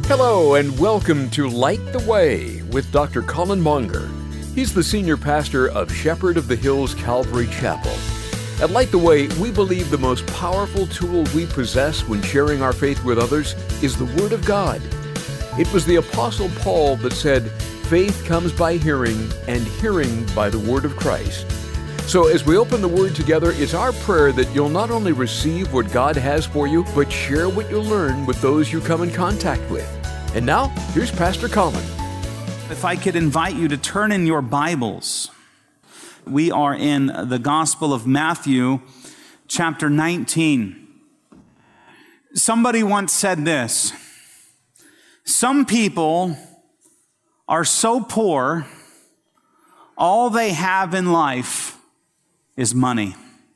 Hello and welcome to Light the Way with Dr. Colin Monger. He's the senior pastor of Shepherd of the Hills Calvary Chapel. At Light the Way, we believe the most powerful tool we possess when sharing our faith with others is the Word of God. It was the Apostle Paul that said, "Faith comes by hearing, and hearing by the Word of Christ." So as we open the Word together, it's our prayer that you'll not only receive what God has for you, but share what you learn with those you come in contact with. And now, here's Pastor Colin. If I could invite you to turn in your Bibles. We are in the Gospel of Matthew, chapter 19. Somebody once said this: some people are so poor, all they have in life is money.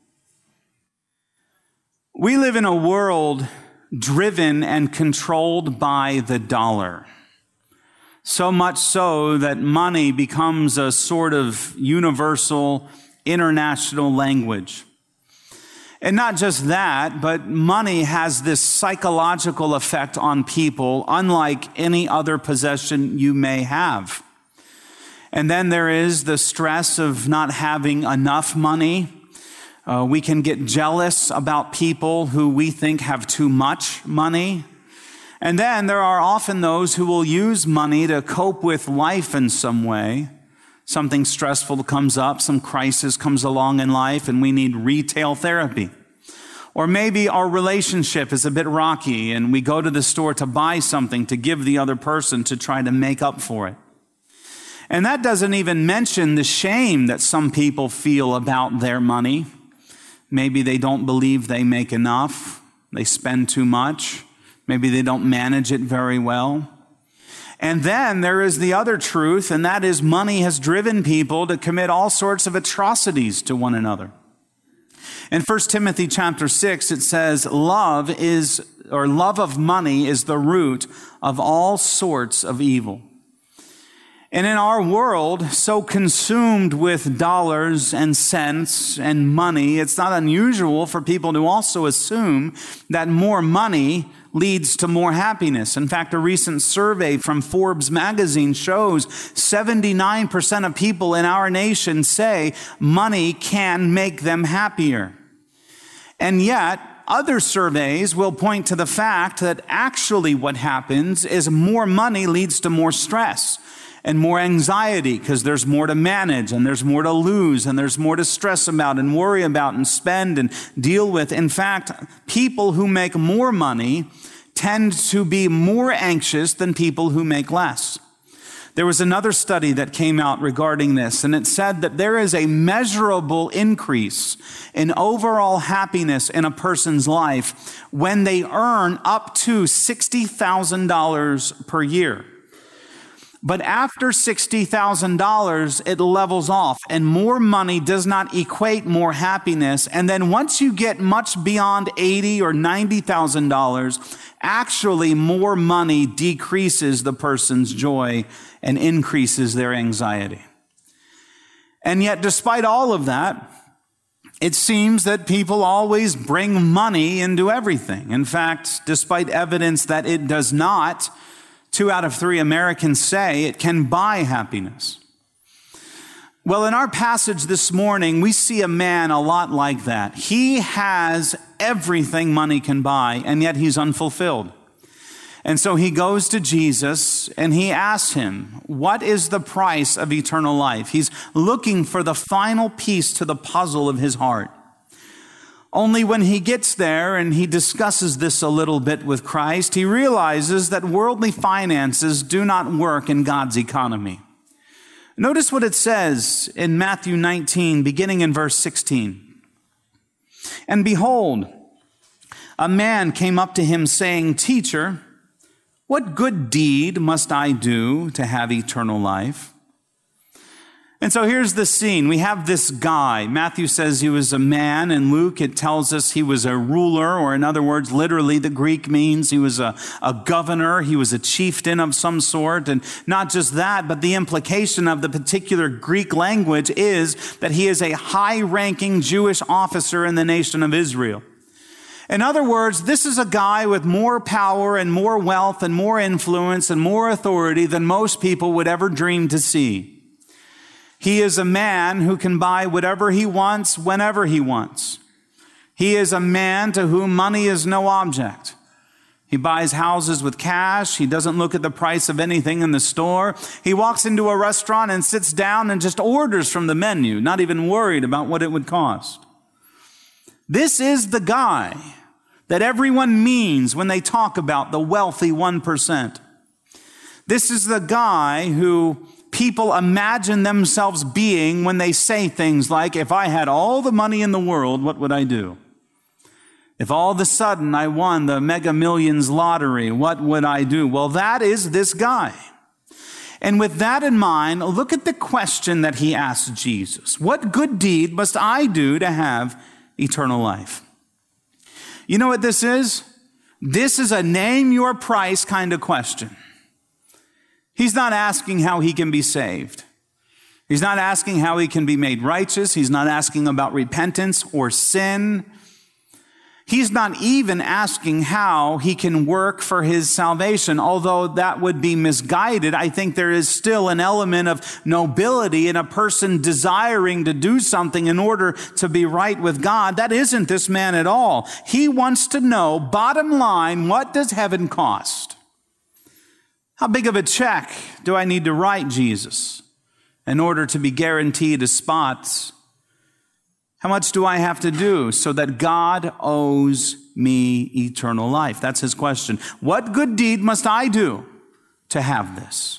We live in a world driven and controlled by the dollar. So much so that money becomes a sort of universal, international language. And not just that, but money has this psychological effect on people unlike any other possession you may have. And then there is the stress of not having enough money. We can get jealous about people who we think have too much money. And then there are often those who will use money to cope with life in some way. Something stressful comes up, some crisis comes along in life, and we need retail therapy. Or maybe our relationship is a bit rocky, and we go to the store to buy something to give the other person to try to make up for it. And that doesn't even mention the shame that some people feel about their money. Maybe they don't believe they make enough. They spend too much. Maybe they don't manage it very well. And then there is the other truth, and that is money has driven people to commit all sorts of atrocities to one another. In 1 Timothy chapter 6, it says, love of money is the root of all sorts of evil. And in our world, so consumed with dollars and cents and money, it's not unusual for people to also assume that more money leads to more happiness. In fact, a recent survey from Forbes magazine shows 79% of people in our nation say money can make them happier. And yet, other surveys will point to the fact that actually what happens is more money leads to more stress and more anxiety, because there's more to manage and there's more to lose and there's more to stress about and worry about and spend and deal with. In fact, people who make more money tend to be more anxious than people who make less. There was another study that came out regarding this, and it said that there is a measurable increase in overall happiness in a person's life when they earn up to $60,000 per year. But after $60,000, it levels off, and more money does not equate more happiness. And then once you get much beyond $80,000 or $90,000, actually more money decreases the person's joy and increases their anxiety. And yet, despite all of that, it seems that people always bring money into everything. In fact, despite evidence that it does not, 2 out of 3 Americans say it can buy happiness. Well, in our passage this morning, we see a man a lot like that. He has everything money can buy, and yet he's unfulfilled. And so he goes to Jesus and he asks him, what is the price of eternal life? He's looking for the final piece to the puzzle of his heart. Only when he gets there and he discusses this a little bit with Christ, he realizes that worldly finances do not work in God's economy. Notice what it says in Matthew 19, beginning in verse 16. And behold, a man came up to him saying, Teacher, what good deed must I do to have eternal life? And so here's the scene. We have this guy. Matthew says he was a man, and Luke, it tells us he was a ruler, or in other words, literally the Greek means he was a governor. He was a chieftain of some sort. And not just that, but the implication of the particular Greek language is that he is a high-ranking Jewish officer in the nation of Israel. In other words, this is a guy with more power and more wealth and more influence and more authority than most people would ever dream to see. He is a man who can buy whatever he wants, whenever he wants. He is a man to whom money is no object. He buys houses with cash. He doesn't look at the price of anything in the store. He walks into a restaurant and sits down and just orders from the menu, not even worried about what it would cost. This is the guy that everyone means when they talk about the wealthy 1%. This is the guy who people imagine themselves being when they say things like, if I had all the money in the world, what would I do? If all of a sudden I won the Mega Millions lottery, what would I do? Well, that is this guy. And with that in mind, look at the question that he asked Jesus. What good deed must I do to have eternal life? You know what this is? This is a name your price kind of question. He's not asking how he can be saved. He's not asking how he can be made righteous. He's not asking about repentance or sin. He's not even asking how he can work for his salvation. Although that would be misguided, I think there is still an element of nobility in a person desiring to do something in order to be right with God. That isn't this man at all. He wants to know, bottom line, what does heaven cost? How big of a check do I need to write, Jesus, in order to be guaranteed a spot? How much do I have to do so that God owes me eternal life? That's his question. What good deed must I do to have this?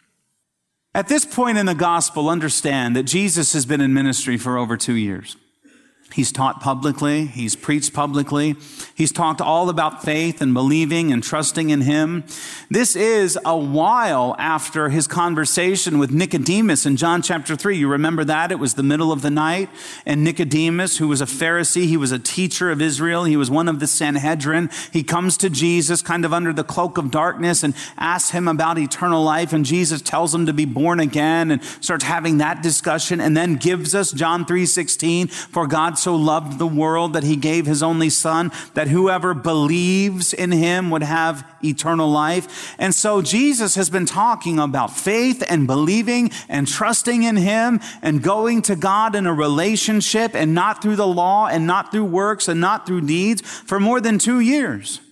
At this point in the gospel, understand that Jesus has been in ministry for over 2 years. He's taught publicly. He's preached publicly. He's talked all about faith and believing and trusting in him. This is a while after his conversation with Nicodemus in John chapter 3. You remember that? It was the middle of the night. And Nicodemus, who was a Pharisee, he was a teacher of Israel. He was one of the Sanhedrin. He comes to Jesus kind of under the cloak of darkness and asks him about eternal life. And Jesus tells him to be born again and starts having that discussion and then gives us John 3:16, for God so loved the world that he gave his only son, that whoever believes in him would have eternal life. And so Jesus has been talking about faith and believing and trusting in him and going to God in a relationship and not through the law and not through works and not through deeds for more than 2 years.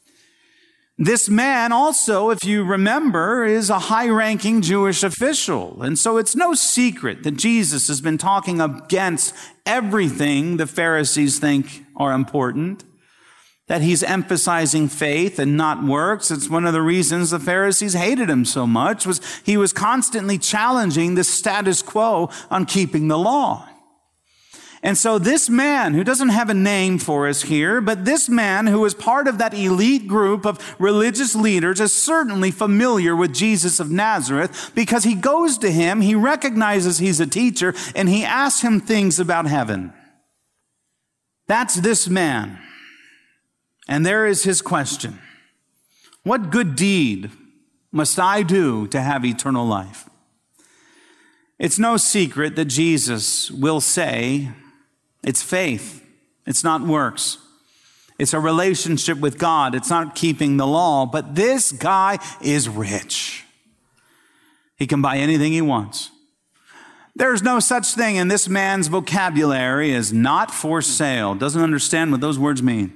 This man also, if you remember, is a high-ranking Jewish official. And so it's no secret that Jesus has been talking against everything the Pharisees think are important, that he's emphasizing faith and not works. It's one of the reasons the Pharisees hated him so much, was he was constantly challenging the status quo on keeping the law. And so this man, who doesn't have a name for us here, but this man who is part of that elite group of religious leaders is certainly familiar with Jesus of Nazareth, because he goes to him, he recognizes he's a teacher, and he asks him things about heaven. That's this man. And there is his question. What good deed must I do to have eternal life? It's no secret that Jesus will say, it's faith. It's not works. It's a relationship with God. It's not keeping the law. But this guy is rich. He can buy anything he wants. There's no such thing in this man's vocabulary as not for sale. Doesn't understand what those words mean.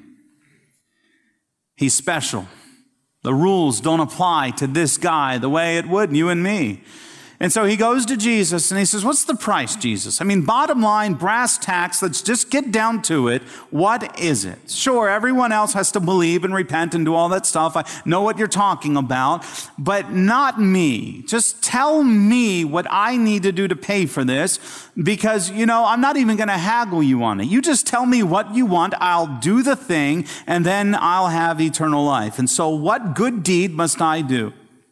He's special. The rules don't apply to this guy the way it would you and me. And so he goes to Jesus and he says, what's the price, Jesus? I mean, bottom line, brass tacks, let's just get down to it. What is it? Sure, everyone else has to believe and repent and do all that stuff. I know what you're talking about, but not me. Just tell me what I need to do to pay for this, because, I'm not even going to haggle you on it. You just tell me what you want. I'll do the thing, and then I'll have eternal life. And so what good deed must I do?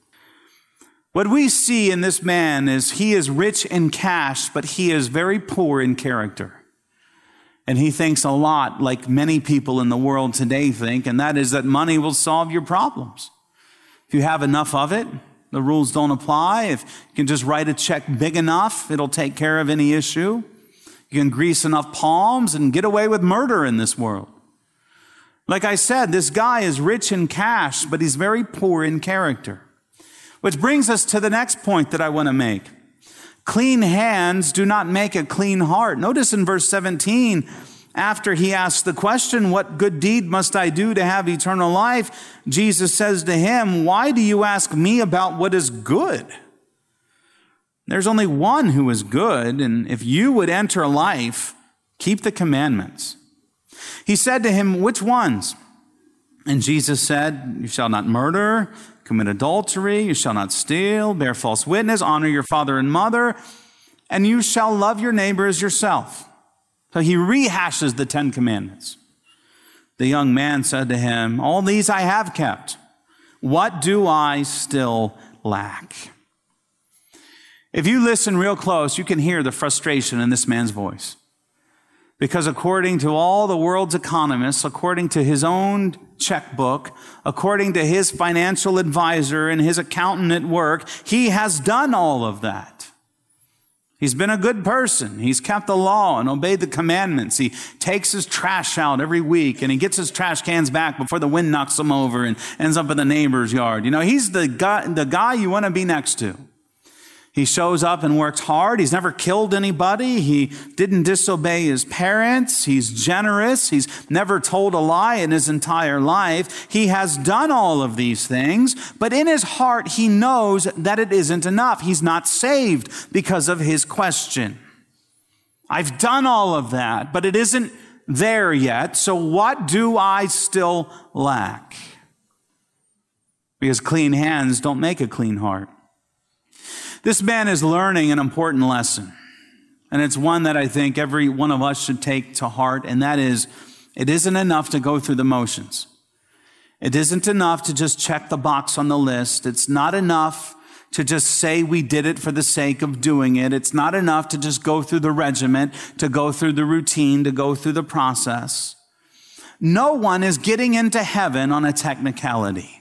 What we see in this man is he is rich in cash, but he is very poor in character. And he thinks a lot like many people in the world today think, and that is that money will solve your problems. If you have enough of it, the rules don't apply. If you can just write a check big enough, it'll take care of any issue. You can grease enough palms and get away with murder in this world. Like I said, this guy is rich in cash, but he's very poor in character. Which brings us to the next point that I want to make. Clean hands do not make a clean heart. Notice in verse 17, after he asks the question, what good deed must I do to have eternal life? Jesus says to him, why do you ask me about what is good? There's only one who is good, and if you would enter life, keep the commandments. He said to him, which ones? And Jesus said, you shall not murder, commit adultery, you shall not steal, bear false witness, honor your father and mother, and you shall love your neighbor as yourself. So he rehashes the 10 commandments. The young man said to him, all these I have kept. What do I still lack? If you listen real close, you can hear the frustration in this man's voice. Because according to all the world's economists, according to his own checkbook, according to his financial advisor and his accountant at work, he has done all of that. He's been a good person. He's kept the law and obeyed the commandments. He takes his trash out every week, and he gets his trash cans back before the wind knocks them over and ends up in the neighbor's yard. You know, he's the guy you want to be next to. He shows up and works hard. He's never killed anybody. He didn't disobey his parents. He's generous. He's never told a lie in his entire life. He has done all of these things, but in his heart, he knows that it isn't enough. He's not saved because of his question. I've done all of that, but it isn't there yet. So what do I still lack? Because clean hands don't make a clean heart. This man is learning an important lesson, and it's one that I think every one of us should take to heart, and that is, it isn't enough to go through the motions. It isn't enough to just check the box on the list. It's not enough to just say we did it for the sake of doing it. It's not enough to just go through the regiment, to go through the routine, to go through the process. No one is getting into heaven on a technicality.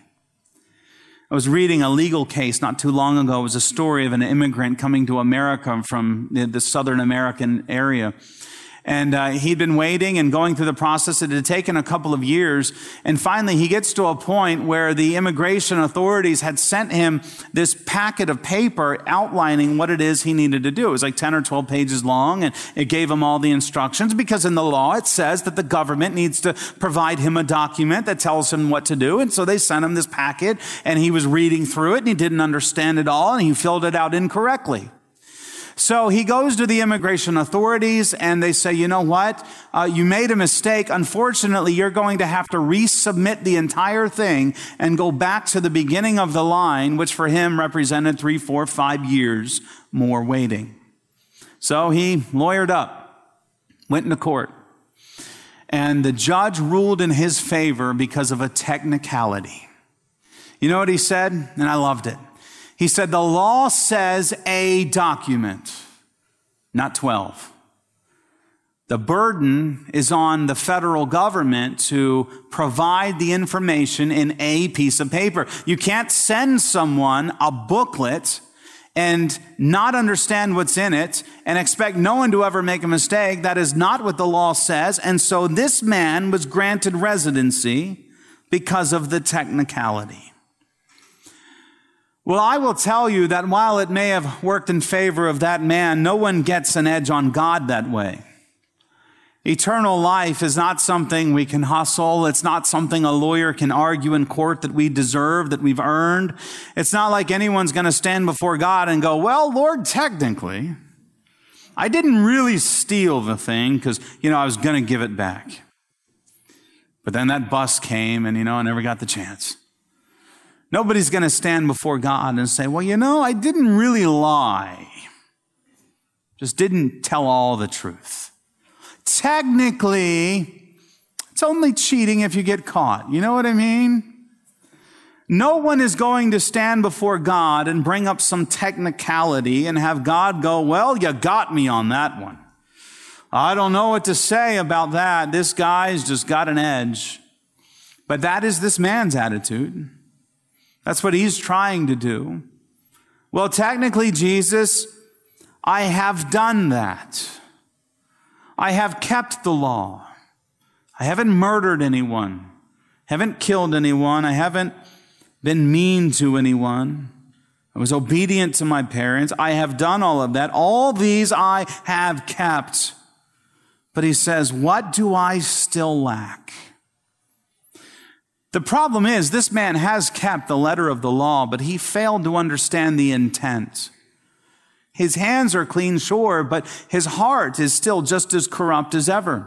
I was reading a legal case not too long ago. It was a story of an immigrant coming to America from the Southern American area. And he'd been waiting and going through the process. It had taken a couple of years. And finally, he gets to a point where the immigration authorities had sent him this packet of paper outlining what it is he needed to do. It was like 10 or 12 pages long, and it gave him all the instructions, because in the law it says that the government needs to provide him a document that tells him what to do. And so they sent him this packet, and he was reading through it, and he didn't understand it all, and he filled it out incorrectly. So he goes to the immigration authorities, and they say, you know what? You made a mistake. Unfortunately, you're going to have to resubmit the entire thing and go back to the beginning of the line, which for him represented 3, 4, 5 years more waiting. So he lawyered up, went into court, and the judge ruled in his favor because of a technicality. You know what he said? And I loved it. He said, the law says a document, not 12. The burden is on the federal government to provide the information in a piece of paper. You can't send someone a booklet and not understand what's in it and expect no one to ever make a mistake. That is not what the law says. And so this man was granted residency because of the technicality. Well, I will tell you that while it may have worked in favor of that man, no one gets an edge on God that way. Eternal life is not something we can hustle. It's not something a lawyer can argue in court that we deserve, that we've earned. It's not like anyone's going to stand before God and go, well, Lord, technically, I didn't really steal the thing because, I was going to give it back. But then that bus came and, I never got the chance. Nobody's going to stand before God and say, well, I didn't really lie. Just didn't tell all the truth. Technically, it's only cheating if you get caught. You know what I mean? No one is going to stand before God and bring up some technicality and have God go, well, you got me on that one. I don't know what to say about that. This guy's just got an edge. But that is this man's attitude. That's what he's trying to do. Well, technically, Jesus, I have done that. I have kept the law. I haven't murdered anyone. haven't killed anyone. I haven't been mean to anyone. I was obedient to my parents. I have done all of that. All these I have kept. But he says, what do I still lack? The problem is, this man has kept the letter of the law, but he failed to understand the intent. His hands are clean, sure, but his heart is still just as corrupt as ever.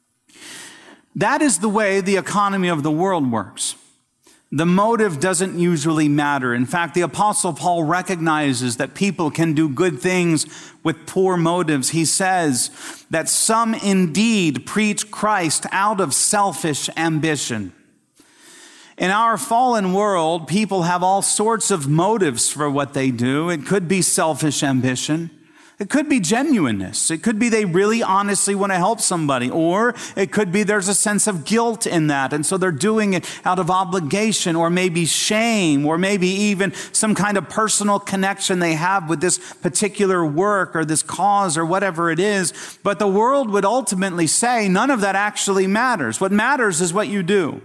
That is the way the economy of the world works. The motive doesn't usually matter. In fact, the Apostle Paul recognizes that people can do good things with poor motives. He says that some indeed preach Christ out of selfish ambition. In our fallen world, people have all sorts of motives for what they do. It could be selfish ambition. It could be genuineness. It could be they really honestly want to help somebody. Or it could be there's a sense of guilt in that. And so they're doing it out of obligation or maybe shame or maybe even some kind of personal connection they have with this particular work or this cause or whatever it is. But the world would ultimately say none of that actually matters. What matters is what you do.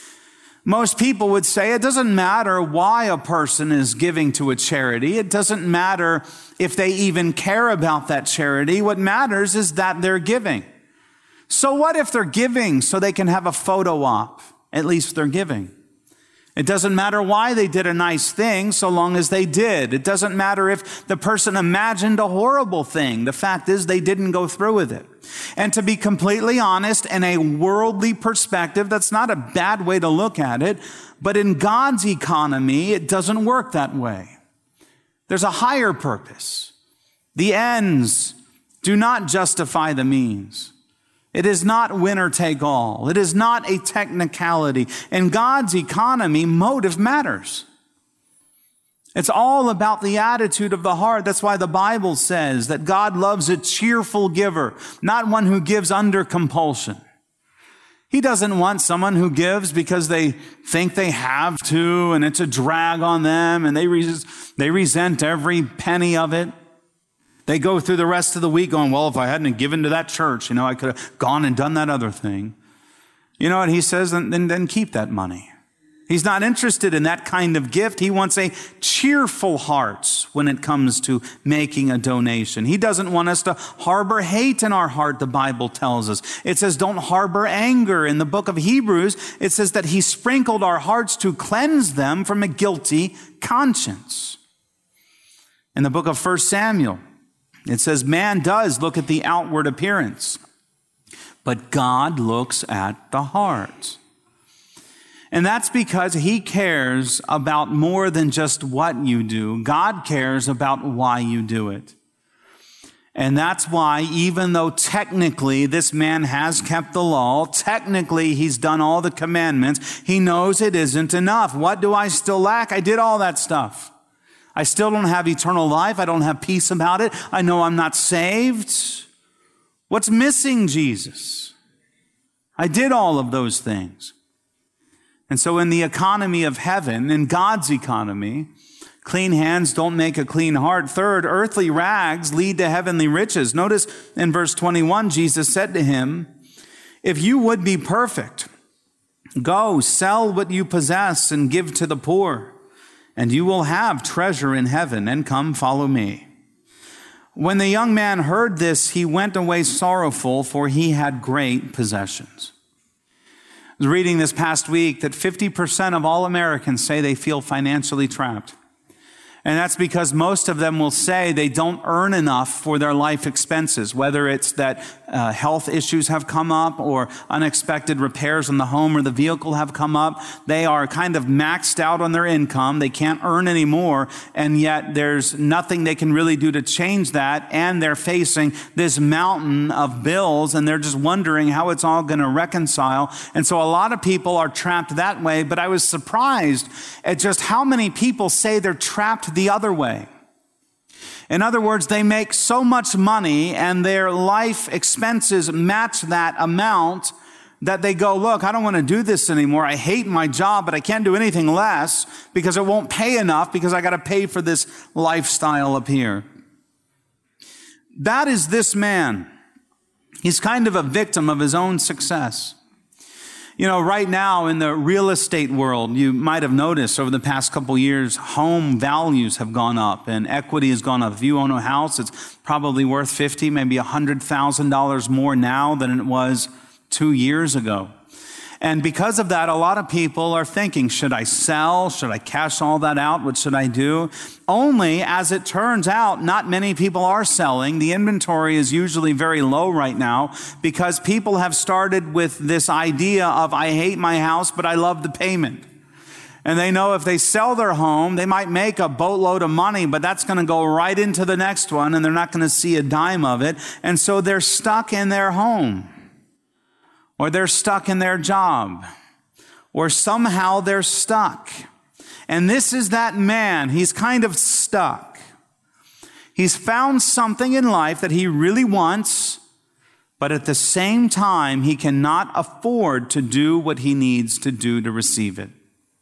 Most people would say it doesn't matter why a person is giving to a charity. It doesn't matter if they even care about that charity. What matters is that they're giving. So what if they're giving so they can have a photo op? At least they're giving. It doesn't matter why they did a nice thing so long as they did. It doesn't matter if the person imagined a horrible thing. The fact is they didn't go through with it. And to be completely honest, in a worldly perspective, that's not a bad way to look at it. But in God's economy, it doesn't work that way. There's a higher purpose. The ends do not justify the means. It is not winner take all. It is not a technicality. In God's economy, motive matters. It's all about the attitude of the heart. That's why the Bible says that God loves a cheerful giver, not one who gives under compulsion. He doesn't want someone who gives because they think they have to and it's a drag on them and they resent every penny of it. They go through the rest of the week going, well, if I hadn't given to that church, I could have gone and done that other thing. You know what he says? Then keep that money. He's not interested in that kind of gift. He wants a cheerful heart when it comes to making a donation. He doesn't want us to harbor hate in our heart, the Bible tells us. It says don't harbor anger. In the book of Hebrews, it says that he sprinkled our hearts to cleanse them from a guilty conscience. In the book of 1 Samuel, it says man does look at the outward appearance, but God looks at the heart. And that's because he cares about more than just what you do. God cares about why you do it. And that's why, even though technically this man has kept the law, technically he's done all the commandments, he knows it isn't enough. What do I still lack? I did all that stuff. I still don't have eternal life. I don't have peace about it. I know I'm not saved. What's missing, Jesus? I did all of those things. And so in the economy of heaven, in God's economy, clean hands don't make a clean heart. Third, earthly rags lead to heavenly riches. Notice in verse 21, Jesus said to him, if you would be perfect, go sell what you possess and give to the poor, and you will have treasure in heaven, and come follow me. When the young man heard this, he went away sorrowful, for he had great possessions. I was reading this past week that 50% of all Americans say they feel financially trapped. And that's because most of them will say they don't earn enough for their life expenses, whether it's that health issues have come up or unexpected repairs on the home or the vehicle have come up. They are kind of maxed out on their income. They can't earn any more, and yet there's nothing they can really do to change that, and they're facing this mountain of bills, and they're just wondering how it's all going to reconcile. And so a lot of people are trapped that way, but I was surprised at just how many people say they're trapped the other way. In other words, they make so much money and their life expenses match that amount that they go, look, I don't want to do this anymore. I hate my job, but I can't do anything less because it won't pay enough because I got to pay for this lifestyle up here. That is this man. He's kind of a victim of his own success. You know, right now in the real estate world, you might have noticed over the past couple years, home values have gone up and equity has gone up. If you own a house, it's probably worth $50,000, maybe $100,000 more now than it was 2 years ago. And because of that, a lot of people are thinking, should I sell? Should I cash all that out? What should I do? Only, as it turns out, not many people are selling. The inventory is usually very low right now because people have started with this idea of, I hate my house, but I love the payment. And they know if they sell their home, they might make a boatload of money, but that's going to go right into the next one, and they're not going to see a dime of it. And so they're stuck in their home. Or they're stuck in their job, or somehow they're stuck. And this is that man. He's kind of stuck. He's found something in life that he really wants, but at the same time, he cannot afford to do what he needs to do to receive it.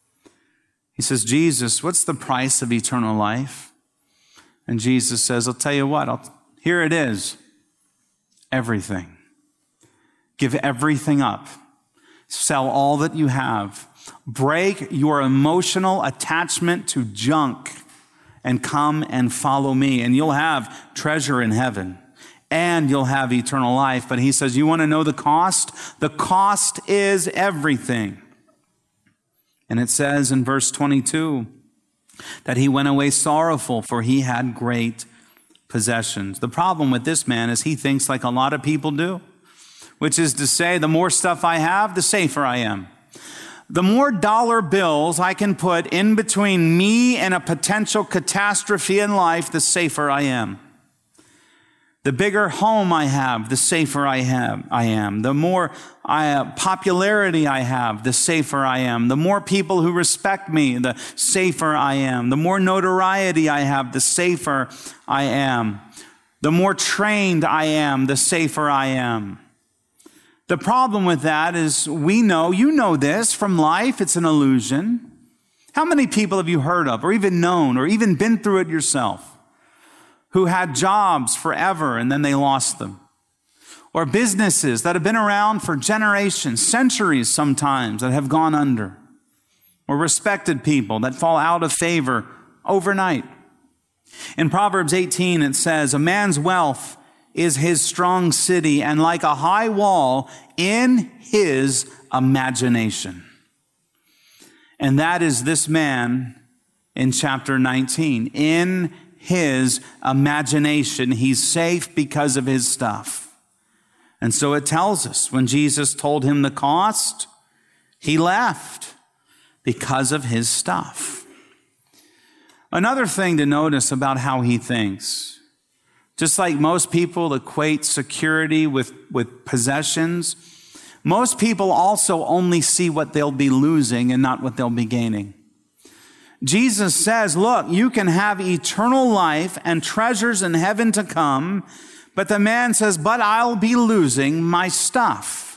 He says, Jesus, what's the price of eternal life? And Jesus says, I'll tell you what, here it is, everything. Give everything up. Sell all that you have. Break your emotional attachment to junk and come and follow me. And you'll have treasure in heaven and you'll have eternal life. But he says, you want to know the cost? The cost is everything. And it says in verse 22 that he went away sorrowful, for he had great possessions. The problem with this man is he thinks like a lot of people do, which is to say, the more stuff I have, the safer I am. The more dollar bills I can put in between me and a potential catastrophe in life, the safer I am. The bigger home I have, the safer I am. The more popularity I have, the safer I am. The more people who respect me, the safer I am. The more notoriety I have, the safer I am. The more trained I am, the safer I am. The problem with that is we know, you know this from life, it's an illusion. How many people have you heard of or even known or even been through it yourself who had jobs forever and then they lost them? Or businesses that have been around for generations, centuries sometimes, that have gone under? Or respected people that fall out of favor overnight? In Proverbs 18 it says, a man's wealth is his strong city, and like a high wall in his imagination. And that is this man in chapter 19. In his imagination, he's safe because of his stuff. And so it tells us when Jesus told him the cost, he left because of his stuff. Another thing to notice about how he thinks, just like most people equate security with possessions, most people also only see what they'll be losing and not what they'll be gaining. Jesus says, look, you can have eternal life and treasures in heaven to come, but the man says, but I'll be losing my stuff.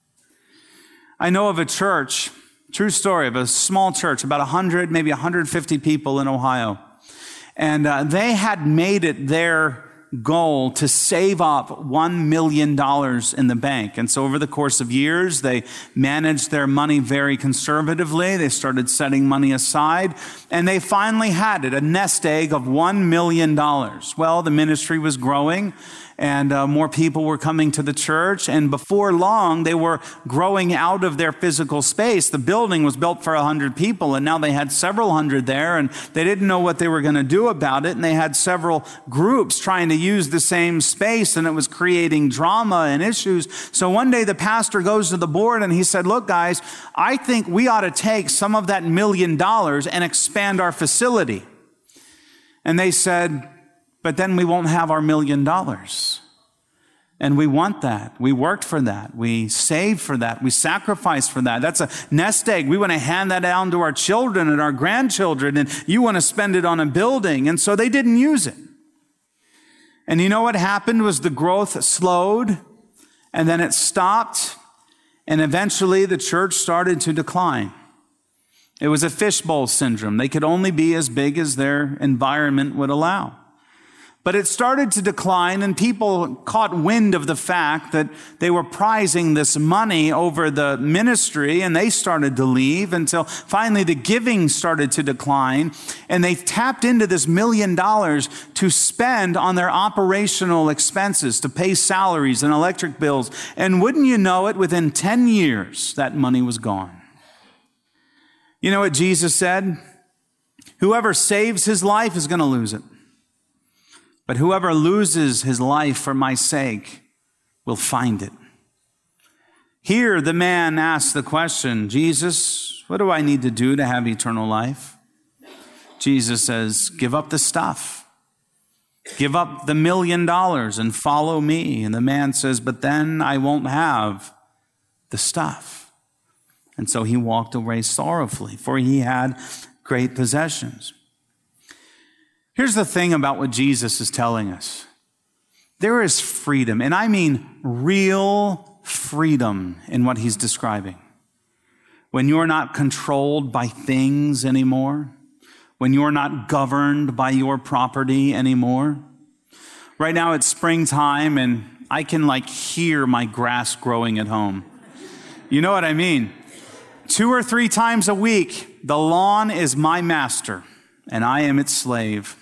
I know of a church, true story, of a small church, about 100, maybe 150 people in Ohio. And they had made it their goal to save up $1 million in the bank. And so over the course of years, they managed their money very conservatively. They started setting money aside, and they finally had it, a nest egg of $1 million. Well, the ministry was growing, and more people were coming to the church. And before long, they were growing out of their physical space. The building was built for 100 people, and now they had several hundred there, and they didn't know what they were going to do about it. And they had several groups trying to use the same space, and it was creating drama and issues. So one day the pastor goes to the board and he said, look, guys, I think we ought to take some of that $1 million and expand our facility. And they said, but then we won't have our $1 million. And we want that. We worked for that. We saved for that. We sacrificed for that. That's a nest egg. We want to hand that down to our children and our grandchildren, and you want to spend it on a building. And so they didn't use it. And you know what happened was the growth slowed, and then it stopped, and eventually the church started to decline. It was a fishbowl syndrome. They could only be as big as their environment would allow. But it started to decline, and people caught wind of the fact that they were prizing this money over the ministry, and they started to leave until finally the giving started to decline, and they tapped into this $1 million to spend on their operational expenses, to pay salaries and electric bills. And wouldn't you know it, within 10 years, that money was gone. You know what Jesus said? Whoever saves his life is going to lose it. But whoever loses his life for my sake will find it. Here, the man asked the question, Jesus, what do I need to do to have eternal life? Jesus says, give up the stuff. Give up the $1 million and follow me. And the man says, but then I won't have the stuff. And so he walked away sorrowfully, for he had great possessions. Here's the thing about what Jesus is telling us. There is freedom, and I mean real freedom in what he's describing. When you're not controlled by things anymore, when you're not governed by your property anymore. Right now it's springtime, and I can hear my grass growing at home. You know what I mean? 2 or 3 times a week, the lawn is my master, and I am its slave.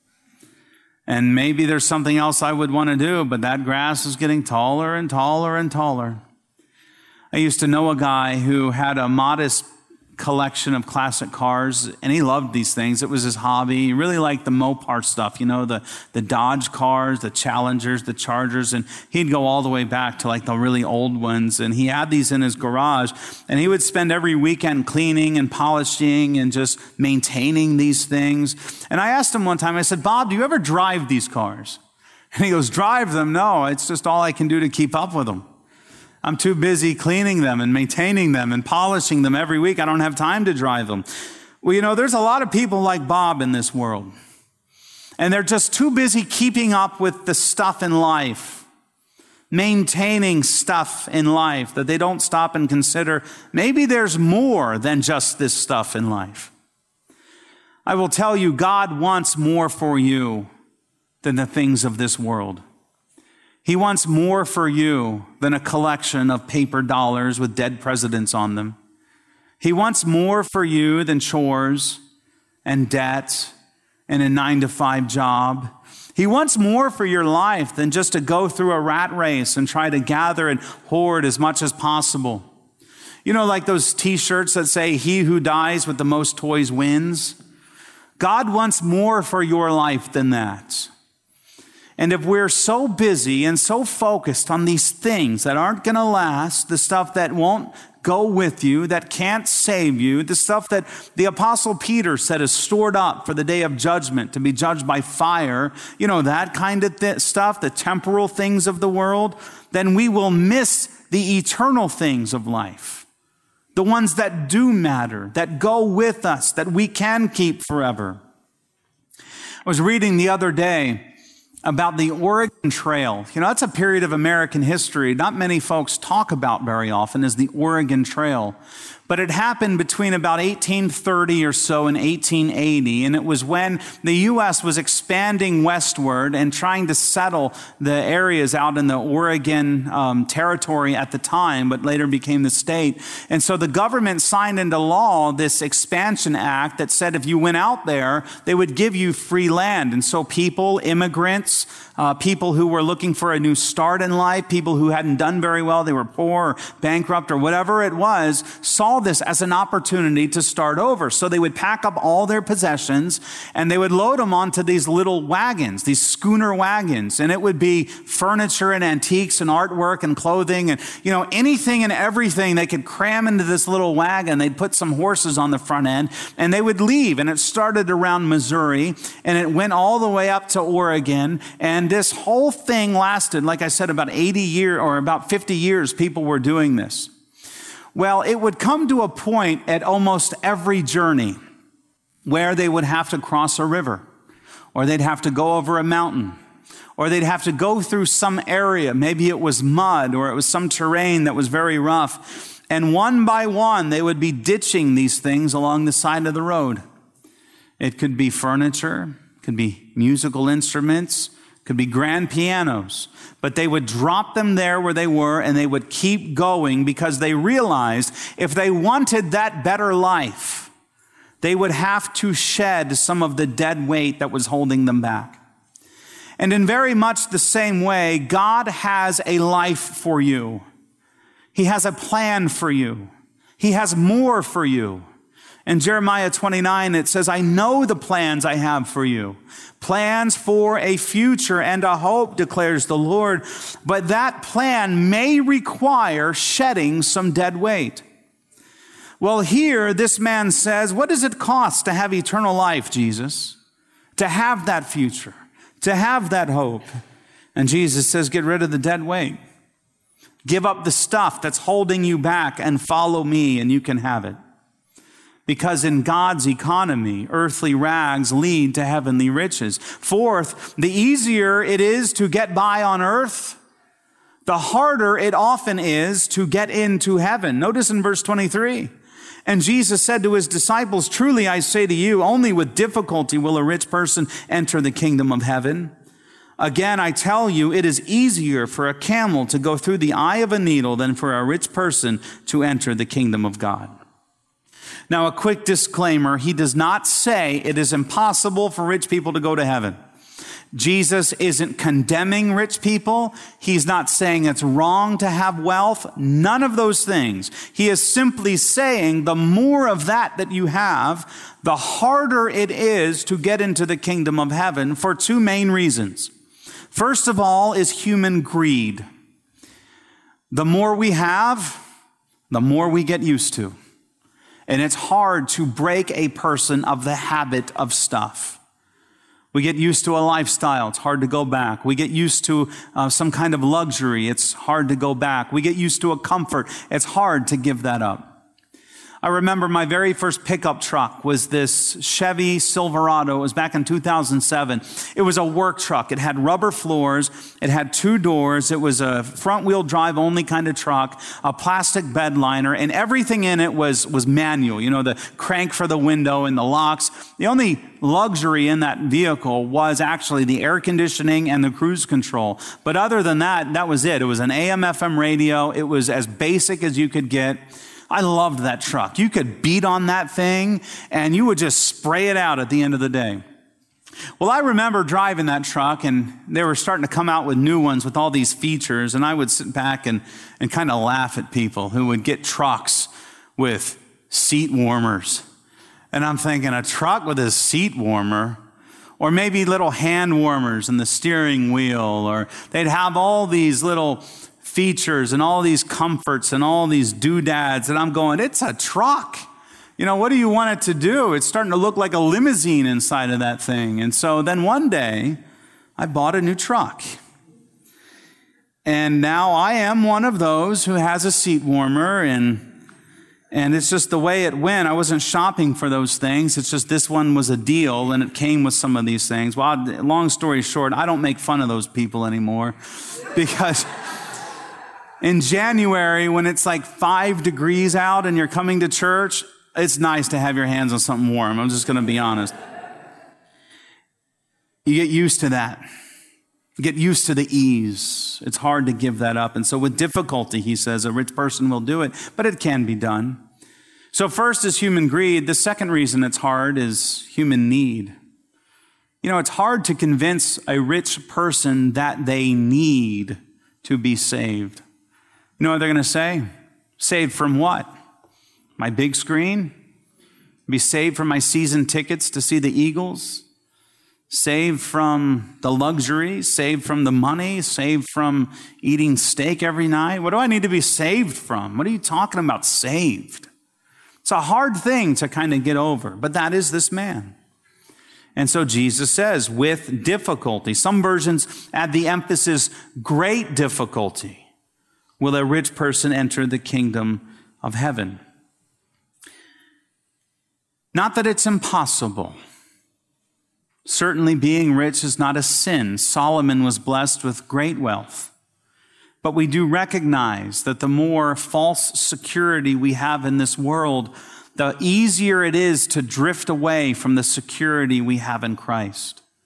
And maybe there's something else I would want to do, but that grass is getting taller and taller and taller. I used to know a guy who had a modest collection of classic cars, and he loved these things. It was his hobby. He really liked the Mopar stuff, the Dodge cars, the Challengers, the Chargers, and he'd go all the way back to the really old ones, and he had these in his garage, and he would spend every weekend cleaning and polishing and just maintaining these things. And I asked him one time, I said, Bob, do you ever drive these cars? And he goes, drive them? No, it's just all I can do to keep up with them. I'm too busy cleaning them and maintaining them and polishing them every week. I don't have time to drive them. Well, there's a lot of people like Bob in this world. And they're just too busy keeping up with the stuff in life, maintaining stuff in life, that they don't stop and consider maybe there's more than just this stuff in life. I will tell you, God wants more for you than the things of this world. He wants more for you than a collection of paper dollars with dead presidents on them. He wants more for you than chores and debt and a 9-to-5 job. He wants more for your life than just to go through a rat race and try to gather and hoard as much as possible. Like those t-shirts that say, he who dies with the most toys wins. God wants more for your life than that. And if we're so busy and so focused on these things that aren't going to last, the stuff that won't go with you, that can't save you, the stuff that the Apostle Peter said is stored up for the day of judgment, to be judged by fire, that kind of stuff, the temporal things of the world, then we will miss the eternal things of life, the ones that do matter, that go with us, that we can keep forever. I was reading the other day about the Oregon Trail. That's a period of American history not many folks talk about very often, is the Oregon Trail. But it happened between about 1830 or so and 1880, and it was when the U.S. was expanding westward and trying to settle the areas out in the Oregon territory at the time, but later became the state. And so the government signed into law this expansion act that said if you went out there, they would give you free land. And so people, immigrants, people who were looking for a new start in life, people who hadn't done very well, they were poor or bankrupt or whatever it was, saw this as an opportunity to start over. So they would pack up all their possessions and they would load them onto these little wagons, these schooner wagons. And it would be furniture and antiques and artwork and clothing and, anything and everything they could cram into this little wagon. They'd put some horses on the front end and they would leave. And it started around Missouri and it went all the way up to Oregon. And this whole thing lasted, like I said, about 80 years or about 50 years people were doing this. Well, it would come to a point at almost every journey where they would have to cross a river, or they'd have to go over a mountain, or they'd have to go through some area. Maybe it was mud, or it was some terrain that was very rough. And one by one, they would be ditching these things along the side of the road. It could be furniture, could be musical instruments, could be grand pianos. But they would drop them there where they were, and they would keep going because they realized if they wanted that better life, they would have to shed some of the dead weight that was holding them back. And in very much the same way, God has a life for you. He has a plan for you. He has more for you. In Jeremiah 29, it says, I know the plans I have for you. Plans for a future and a hope, declares the Lord. But that plan may require shedding some dead weight. Well, here, this man says, what does it cost to have eternal life, Jesus? To have that future, to have that hope. And Jesus says, get rid of the dead weight. Give up the stuff that's holding you back and follow me, and you can have it. Because in God's economy, earthly rags lead to heavenly riches. Fourth, the easier it is to get by on earth, the harder it often is to get into heaven. Notice in verse 23, and Jesus said to his disciples, truly I say to you, only with difficulty will a rich person enter the kingdom of heaven. Again, I tell you, it is easier for a camel to go through the eye of a needle than for a rich person to enter the kingdom of God. Now, a quick disclaimer, he does not say it is impossible for rich people to go to heaven. Jesus isn't condemning rich people. He's not saying it's wrong to have wealth. None of those things. He is simply saying the more of that you have, the harder it is to get into the kingdom of heaven for two main reasons. First of all is human greed. The more we have, the more we get used to. And it's hard to break a person of the habit of stuff. We get used to a lifestyle. It's hard to go back. We get used to some kind of luxury. It's hard to go back. We get used to a comfort. It's hard to give that up. I remember my very first pickup truck was this Chevy Silverado. It was back in 2007. It was a work truck. It had rubber floors. It had two doors. It was a front-wheel drive only kind of truck, a plastic bed liner, and everything in it was manual. You know, the crank for the window and the locks. The only luxury in that vehicle was actually the air conditioning and the cruise control. But other than that, that was it. It was an AM/FM radio. It was as basic as you could get. I loved that truck. You could beat on that thing and you would just spray it out at the end of the day. Well, I remember driving that truck, and they were starting to come out with new ones with all these features, and I would sit back and kind of laugh at people who would get trucks with seat warmers. And I'm thinking, a truck with a seat warmer? Or maybe little hand warmers in the steering wheel, or they'd have all these little features and all these comforts and all these doodads, and I'm going, it's a truck. You know, what do you want it to do? It's starting to look like a limousine inside of that thing. And so then one day, I bought a new truck. And now I am one of those who has a seat warmer, and it's just the way it went. I wasn't shopping for those things. It's just this one was a deal, and it came with some of these things. Well, long story short, I don't make fun of those people anymore because in January, when it's like 5 degrees out and you're coming to church, it's nice to have your hands on something warm. I'm just going to be honest. You get used to that. You get used to the ease. It's hard to give that up. And so with difficulty, he says, a rich person will do it, but it can be done. So first is human greed. The second reason it's hard is human need. You know, it's hard to convince a rich person that they need to be saved. You know what they're going to say? Saved from what? My big screen? Be saved from my season tickets to see the Eagles? Saved from the luxury? Saved from the money? Saved from eating steak every night? What do I need to be saved from? What are you talking about, saved? It's a hard thing to kind of get over, but that is this man. And so Jesus says, with difficulty. Some versions add the emphasis, great difficulty, will a rich person enter the kingdom of heaven. Not that it's impossible. Certainly being rich is not a sin. Solomon was blessed with great wealth. But we do recognize that the more false security we have in this world, the easier it is to drift away from the security we have in Christ.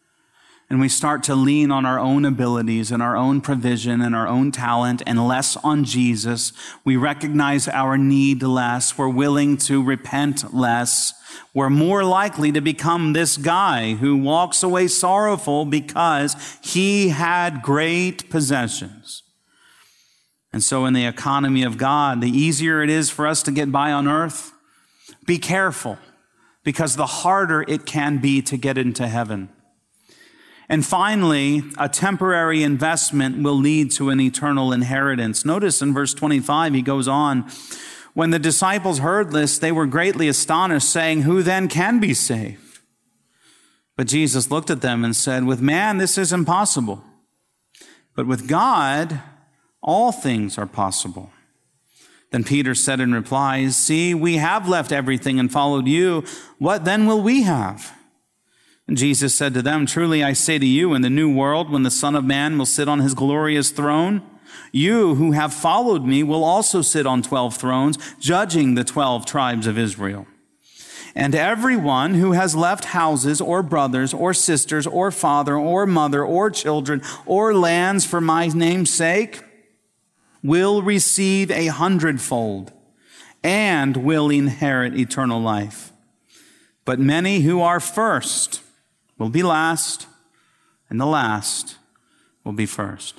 and we start to lean on our own abilities and our own provision and our own talent and less on Jesus, we recognize our need less, we're willing to repent less, we're more likely to become this guy who walks away sorrowful because he had great possessions. And so in the economy of God, the easier it is for us to get by on earth, be careful, because the harder it can be to get into heaven. And finally, a temporary investment will lead to an eternal inheritance. Notice in verse 25, he goes on, when the disciples heard this, they were greatly astonished, saying, "Who then can be saved?" But Jesus looked at them and said, "With man this is impossible, but with God all things are possible." Then Peter said in reply, "See, we have left everything and followed you. What then will we have?" And Jesus said to them, "Truly I say to you, in the new world, when the Son of Man will sit on his glorious throne, you who have followed me will also sit on 12 thrones, judging the 12 tribes of Israel. And everyone who has left houses or brothers or sisters or father or mother or children or lands for my name's sake will receive 100-fold and will inherit eternal life. But many who are first will be last, and the last will be first."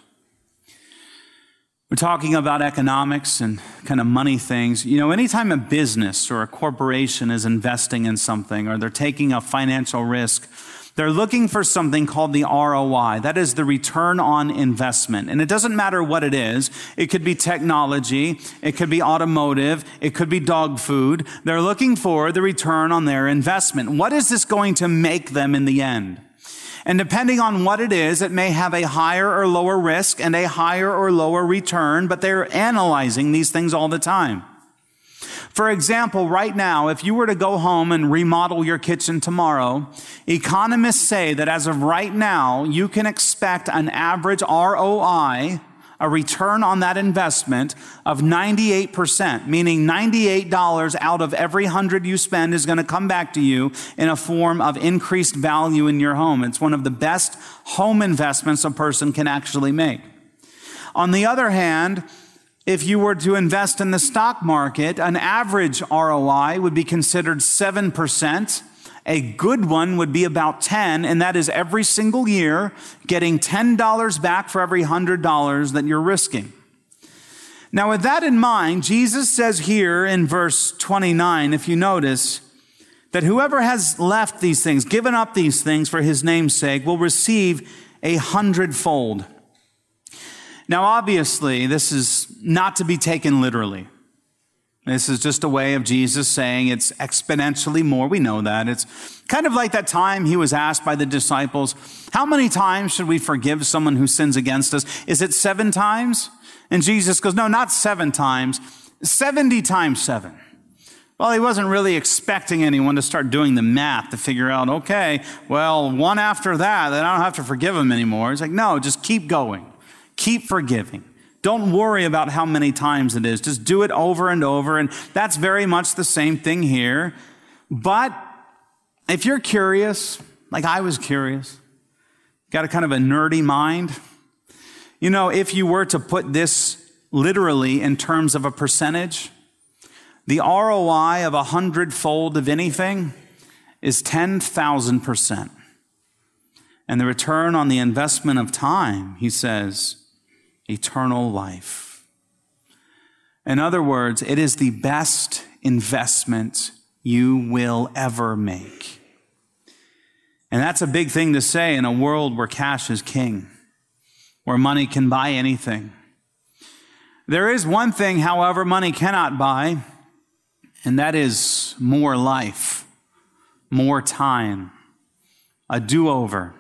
We're talking about economics and kind of money things. You know, anytime a business or a corporation is investing in something or they're taking a financial risk, they're looking for something called the ROI. That is the return on investment. And it doesn't matter what it is. It could be technology. It could be automotive. It could be dog food. They're looking for the return on their investment. What is this going to make them in the end? And depending on what it is, it may have a higher or lower risk and a higher or lower return, but they're analyzing these things all the time. For example, right now, if you were to go home and remodel your kitchen tomorrow, economists say that as of right now, you can expect an average ROI, a return on that investment, of 98%, meaning $98 out of every 100 you spend is going to come back to you in a form of increased value in your home. It's one of the best home investments a person can actually make. On the other hand, if you were to invest in the stock market, an average ROI would be considered 7%. A good one would be about 10, and that is every single year getting $10 back for every $100 that you're risking. Now, with that in mind, Jesus says here in verse 29, if you notice, that whoever has left these things, given up these things for his name's sake, will receive 100-fold. Now, obviously, this is not to be taken literally. This is just a way of Jesus saying it's exponentially more. We know that. It's kind of like that time he was asked by the disciples, how many times should we forgive someone who sins against us? Is it 7 times? And Jesus goes, no, not 7 times, 70 times 7. Well, he wasn't really expecting anyone to start doing the math to figure out, okay, well, one after that, then I don't have to forgive him anymore. He's like, no, just keep going. Keep forgiving. Don't worry about how many times it is. Just do it over and over. And that's very much the same thing here. But if you're curious, like I was curious, got a kind of a nerdy mind, you know, if you were to put this literally in terms of a percentage, the ROI of 100-fold of anything is 10,000%. And the return on the investment of time, he says, eternal life. In other words, it is the best investment you will ever make. And that's a big thing to say in a world where cash is king, where money can buy anything. There is one thing, however, money cannot buy, and that is more life, more time, a do-over.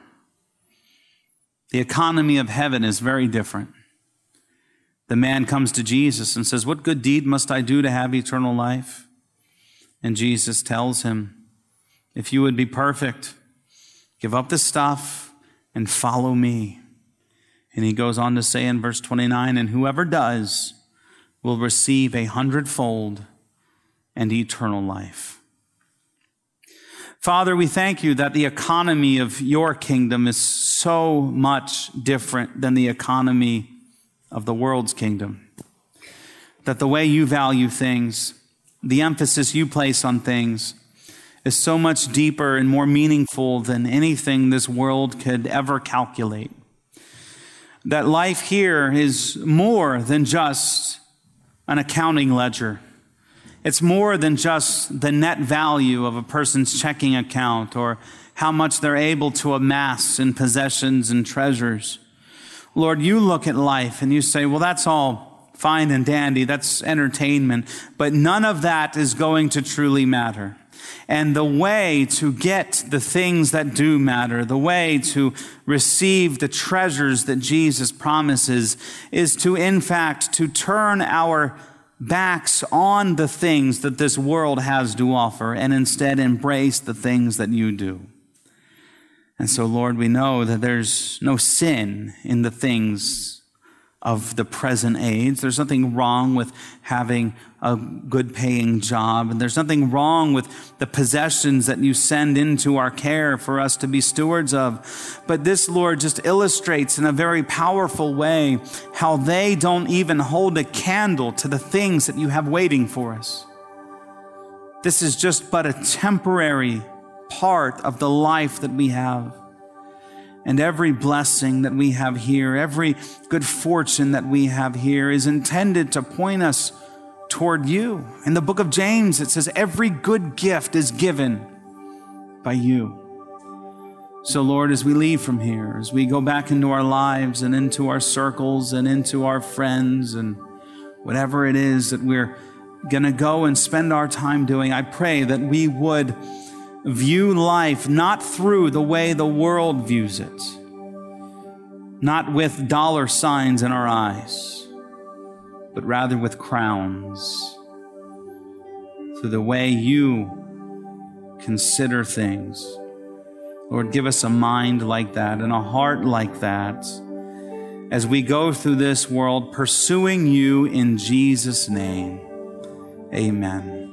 The economy of heaven is very different. The man comes to Jesus and says, what good deed must I do to have eternal life? And Jesus tells him, if you would be perfect, give up the stuff and follow me. And he goes on to say in verse 29, and whoever does will receive 100-fold and eternal life. Father, we thank you that the economy of your kingdom is so much different than the economy of the world's kingdom. That the way you value things, the emphasis you place on things, is so much deeper and more meaningful than anything this world could ever calculate. That life here is more than just an accounting ledger. It's more than just the net value of a person's checking account or how much they're able to amass in possessions and treasures. Lord, you look at life and you say, well, that's all fine and dandy. That's entertainment. But none of that is going to truly matter. And the way to get the things that do matter, the way to receive the treasures that Jesus promises, is to, in fact, to turn our backs on the things that this world has to offer and instead embrace the things that you do. And so, Lord, we know that there's no sin in the things of the present age. There's nothing wrong with having a good paying job, and there's nothing wrong with the possessions that you send into our care for us to be stewards of. But this, Lord, just illustrates in a very powerful way how they don't even hold a candle to the things that you have waiting for us. This is just but a temporary part of the life that we have. And every blessing that we have here, every good fortune that we have here is intended to point us toward you. In the book of James, it says every good gift is given by you. So Lord, as we leave from here, as we go back into our lives and into our circles and into our friends and whatever it is that we're going to go and spend our time doing, I pray that we would view life not through the way the world views it, not with dollar signs in our eyes, but rather with crowns, through the way you consider things. Lord, give us a mind like that and a heart like that as we go through this world pursuing you in Jesus' name. Amen.